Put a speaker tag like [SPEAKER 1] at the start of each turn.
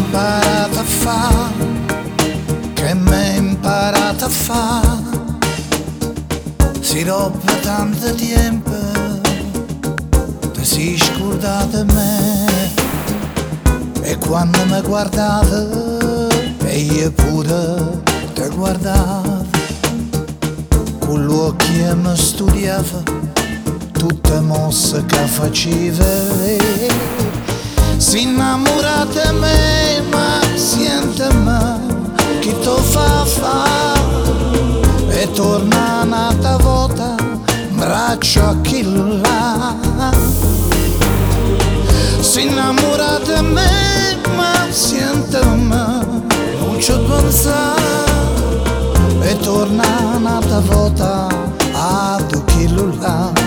[SPEAKER 1] imparato a fare, che m'hai imparato a fare, si roba tanto tempo, ti si scordate me, e quando mi guardate, e io pure ti guardavo, con l'occhio che mi studiava, tutte le mosse che faceva, si innamora di me, ma sente me che ti fa e torna un'altra volta braccio a chi là. Si innamora di me, ma sente me, non ci pensa e torna un'altra volta a tu chi là.